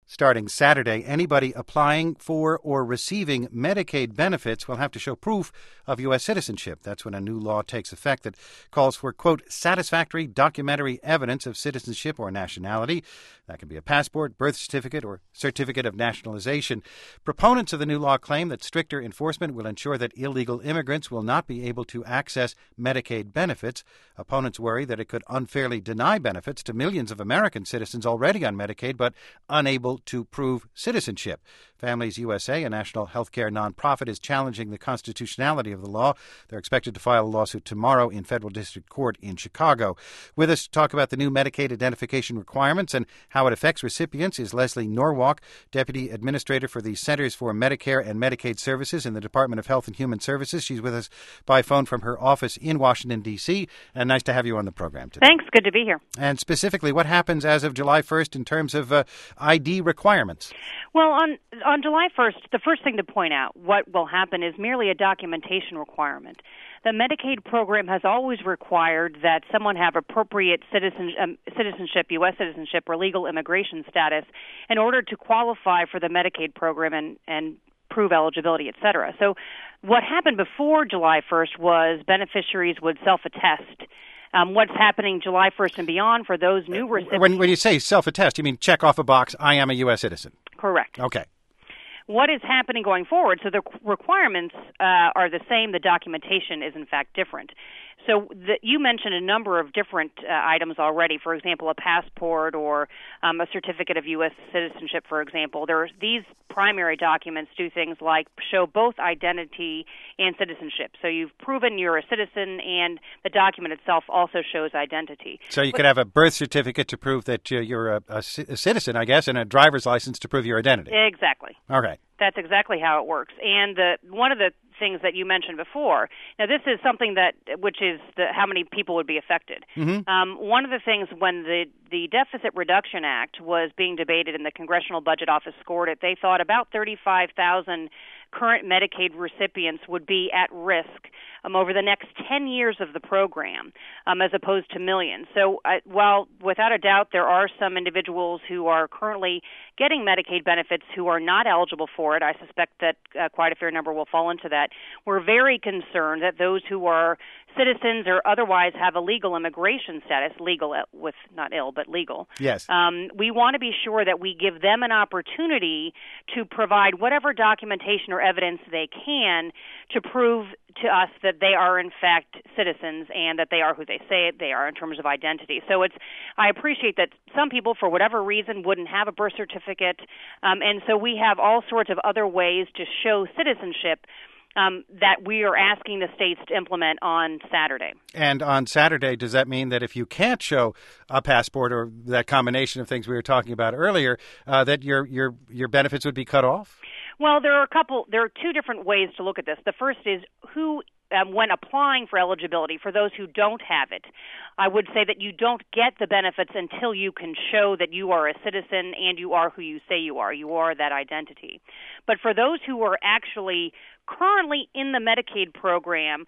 Starting Saturday, anybody applying for or receiving Medicaid benefits will have to show proof of U.S. citizenship. That's when a new law takes effect that calls for, quote, satisfactory documentary evidence of citizenship or nationality. That can be a passport, birth certificate, or certificate of nationalization. Proponents of the new law claim that stricter enforcement will ensure that illegal immigrants will not be able to access Medicaid benefits. Opponents worry that it could unfairly deny benefits to millions of American citizens already on Medicaid but unable to prove citizenship. Families USA, a national healthcare nonprofit, is challenging the constitutionality of the law. They're expected to file a lawsuit tomorrow in federal district court in Chicago. With us to talk about the new Medicaid identification requirements and how it affects recipients is Leslie Norwalk, Deputy Administrator for the Centers for Medicare and Medicaid Services in the Department of Health and Human Services. She's with us by phone from her office in Washington, D.C. And nice to have you on the program today. Thanks. Good to be here. And specifically, what happens as of July 1st in terms of ID requirements? Well, on July 1st, the first thing to point out, what will happen is merely a documentation requirement. The Medicaid program has always required that someone have appropriate citizenship, U.S. citizenship, or legal immigration status in order to qualify for the Medicaid program and prove eligibility, et cetera. So what happened before July 1st was beneficiaries would self-attest. What's happening July 1st and beyond for those new recipients. When you say self-attest, you mean check off a box, I am a U.S. citizen. Correct. Okay. What is happening going forward? So the requirements are the same. The documentation is, in fact, different. So you mentioned a number of different items already. For example, a passport or a certificate of U.S. citizenship, for example. These primary documents do things like show both identity and citizenship. So you've proven you're a citizen, and the document itself also shows identity. So you could have a birth certificate to prove that you're a citizen, I guess, and a driver's license to prove your identity. Exactly. All right. That's exactly how it works. And one of the things that you mentioned before, now this is something which is how many people would be affected. Mm-hmm. One of the things when the Deficit Reduction Act was being debated and the Congressional Budget Office scored it, they thought about 35,000 current Medicaid recipients would be at risk over the next 10 years of the program, as opposed to millions. So while without a doubt there are some individuals who are currently getting Medicaid benefits who are not eligible for it, I suspect that quite a fair number will fall into that. We're very concerned that those who are citizens or otherwise have a legal immigration status, legal with not ill, but legal. Yes. We want to be sure that we give them an opportunity to provide whatever documentation or evidence they can to prove to us that they are in fact citizens and that they are who they say they are in terms of identity. So I appreciate that some people, for whatever reason, wouldn't have a birth certificate, and so we have all sorts of other ways to show citizenship that we are asking the states to implement on Saturday. And on Saturday, does that mean that if you can't show a passport or that combination of things we were talking about earlier, that your benefits would be cut off? Well, there are two different ways to look at this. The first is who, when applying for eligibility, for those who don't have it, I would say that you don't get the benefits until you can show that you are a citizen and you are who you say you are that identity. But for those who are actually currently in the Medicaid program,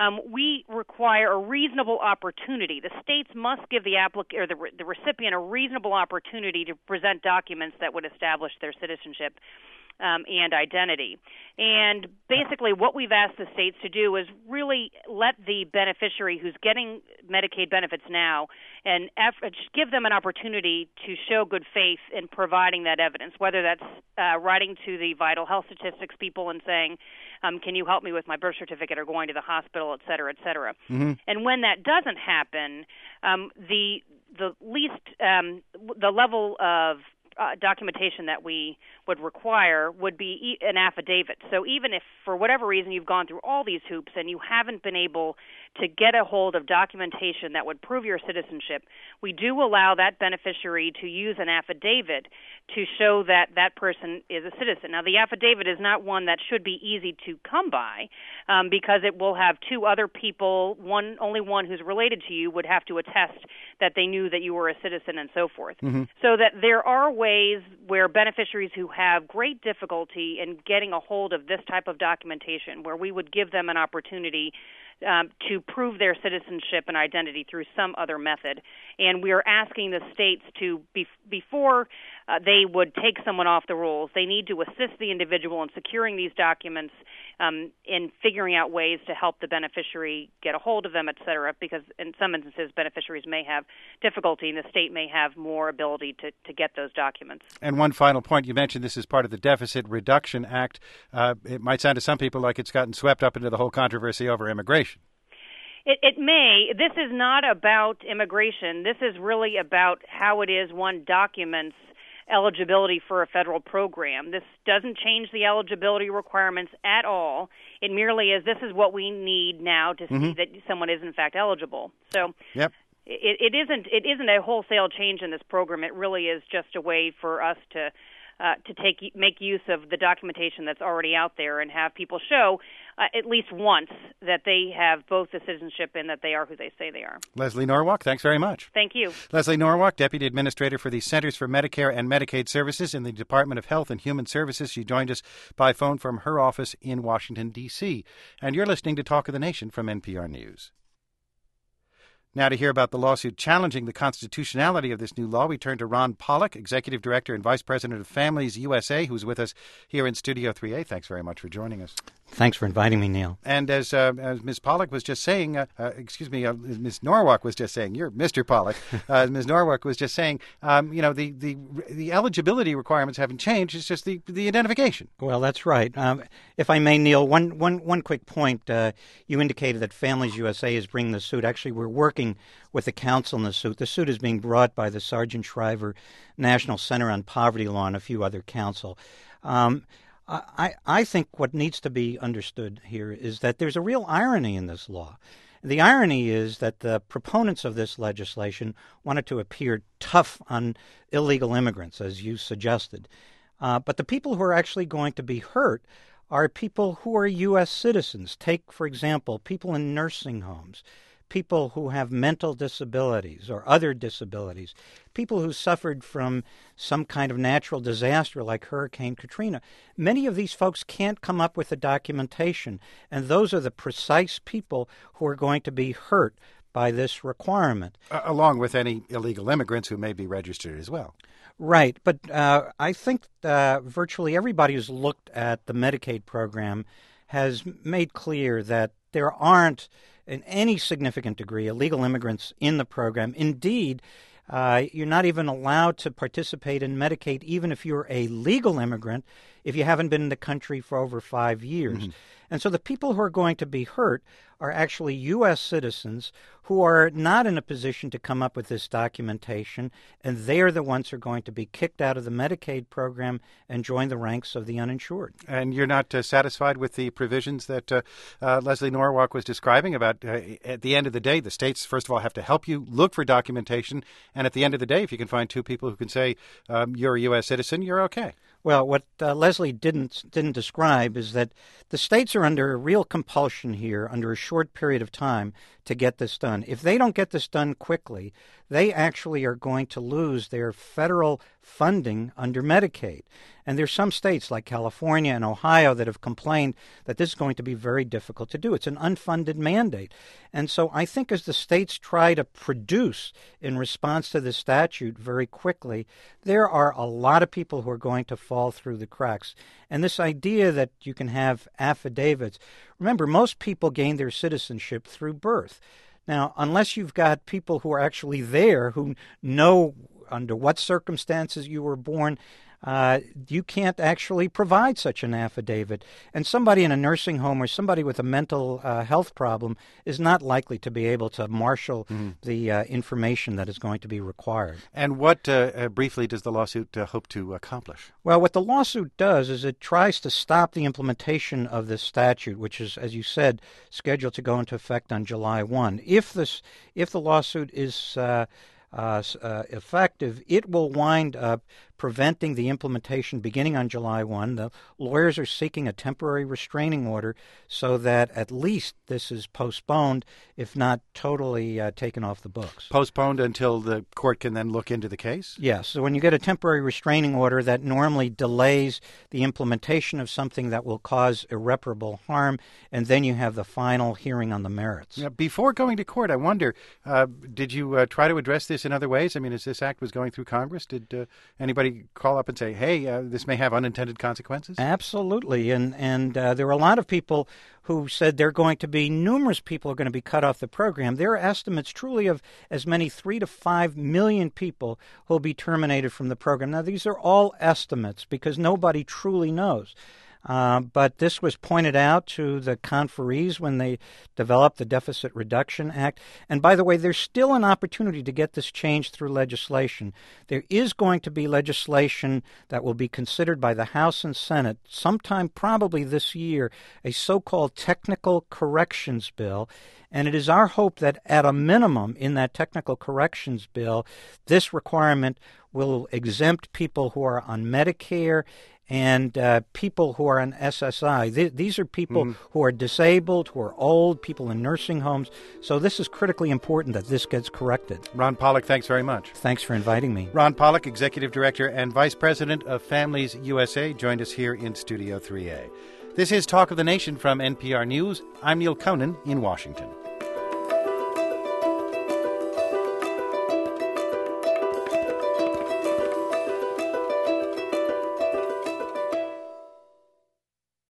we require a reasonable opportunity. The states must give the applicant or the recipient a reasonable opportunity to present documents that would establish their citizenship and identity. And basically what we've asked the states to do is really let the beneficiary who's getting Medicaid benefits now and give them an opportunity to show good faith in providing that evidence, whether that's writing to the vital health statistics people and saying, can you help me with my birth certificate or going to the hospital, et cetera, et cetera. Mm-hmm. And when that doesn't happen, the level of documentation that we would require would be an affidavit. So even if, for whatever reason, you've gone through all these hoops and you haven't been able to get a hold of documentation that would prove your citizenship, we do allow that beneficiary to use an affidavit to show that that person is a citizen. Now, the affidavit is not one that should be easy to come by because it will have two other people, only one who's related to you would have to attest that they knew that you were a citizen and so forth. Mm-hmm. So that there are ways where beneficiaries who have great difficulty in getting a hold of this type of documentation, where we would give them an opportunity to prove their citizenship and identity through some other method. And we are asking the states to, before they would take someone off the rolls. They need to assist the individual in securing these documents, in figuring out ways to help the beneficiary get a hold of them, et cetera, because in some instances beneficiaries may have difficulty and the state may have more ability to get those documents. And one final point, you mentioned this is part of the Deficit Reduction Act. It might sound to some people like it's gotten swept up into the whole controversy over immigration. It may. This is not about immigration. This is really about how it is one documents eligibility for a federal program. This doesn't change the eligibility requirements at all. It merely is this is what we need now to see that someone is in fact eligible. So yep. It isn't a wholesale change in this program. It really is just a way for us to make use of the documentation that's already out there and have people show at least once that they have both the citizenship and that they are who they say they are. Leslie Norwalk, thanks very much. Thank you. Leslie Norwalk, Deputy Administrator for the Centers for Medicare and Medicaid Services in the Department of Health and Human Services. She joined us by phone from her office in Washington, D.C. And you're listening to Talk of the Nation from NPR News. Now, to hear about the lawsuit challenging the constitutionality of this new law, we turn to Ron Pollack, Executive Director and Vice President of Families USA, who's with us here in Studio 3A. Thanks very much for joining us. Thanks for inviting me, Neil. And as Ms. Pollack was just saying, Ms. Norwalk was just saying, you're Mr. Pollack. Ms. Norwalk was just saying, the eligibility requirements haven't changed. It's just the identification. Well, that's right. If I may, Neil, one quick point. You indicated that Families USA is bringing the suit. Actually, we're working with the council in the suit. The suit is being brought by the Sargent Shriver National Center on Poverty Law and a few other council. I think what needs to be understood here is that there's a real irony in this law. The irony is that the proponents of this legislation wanted to appear tough on illegal immigrants, as you suggested. But the people who are actually going to be hurt are people who are U.S. citizens. Take, for example, people in nursing homes, people who have mental disabilities or other disabilities, people who suffered from some kind of natural disaster like Hurricane Katrina. Many of these folks can't come up with the documentation, and those are the precise people who are going to be hurt by this requirement. Along with any illegal immigrants who may be registered as well. Right, but I think virtually everybody who's looked at the Medicaid program has made clear that there aren't in any significant degree illegal immigrants in the program. Indeed, you're not even allowed to participate in Medicaid even if you're a legal immigrant if you haven't been in the country for over 5 years. Mm-hmm. And so the people who are going to be hurt are actually U.S. citizens who are not in a position to come up with this documentation, and they're the ones who are going to be kicked out of the Medicaid program and join the ranks of the uninsured. And you're not satisfied with the provisions that Leslie Norwalk was describing about at the end of the day, the states, first of all, have to help you look for documentation, and at the end of the day, if you can find two people who can say you're a U.S. citizen, you're okay. Well, what Leslie didn't describe is that the states are under real compulsion here, under a short period of time, to get this done. If they don't get this done quickly, they actually are going to lose their federal funding under Medicaid. And there's some states like California and Ohio that have complained that this is going to be very difficult to do. It's an unfunded mandate. And so I think as the states try to produce in response to the statute very quickly, there are a lot of people who are going to fall through the cracks. And this idea that you can have affidavits, remember, most people gain their citizenship through birth. Now, unless you've got people who are actually there who know under what circumstances you were born, you can't actually provide such an affidavit. And somebody in a nursing home or somebody with a mental health problem is not likely to be able to marshal the information that is going to be required. And what, briefly, does the lawsuit hope to accomplish? Well, what the lawsuit does is it tries to stop the implementation of this statute, which is, as you said, scheduled to go into effect on July 1. If the lawsuit is effective, it will wind up preventing the implementation beginning on July 1. The lawyers are seeking a temporary restraining order so that at least this is postponed, if not totally taken off the books. Postponed until the court can then look into the case? Yes. So when you get a temporary restraining order, that normally delays the implementation of something that will cause irreparable harm, and then you have the final hearing on the merits. Yeah, before going to court, I wonder, did you try to address this in other ways? I mean, as this act was going through Congress, did anybody anybody call up and say, hey, this may have unintended consequences? Absolutely. And there were a lot of people who said numerous people are going to be cut off the program. There are estimates truly of as many 3 to 5 million people who will be terminated from the program. Now, these are all estimates because nobody truly knows. But this was pointed out to the conferees when they developed the Deficit Reduction Act. And by the way, there's still an opportunity to get this changed through legislation. There is going to be legislation that will be considered by the House and Senate sometime probably this year, a so-called technical corrections bill. And it is our hope that at a minimum in that technical corrections bill, this requirement will exempt people who are on Medicare and people who are on SSI. These are people who are disabled, who are old, people in nursing homes. So this is critically important that this gets corrected. Ron Pollock, thanks very much. Thanks for inviting me. Ron Pollock, Executive Director and Vice President of Families USA, joined us here in Studio 3A. This is Talk of the Nation from NPR News. I'm Neil Conan in Washington.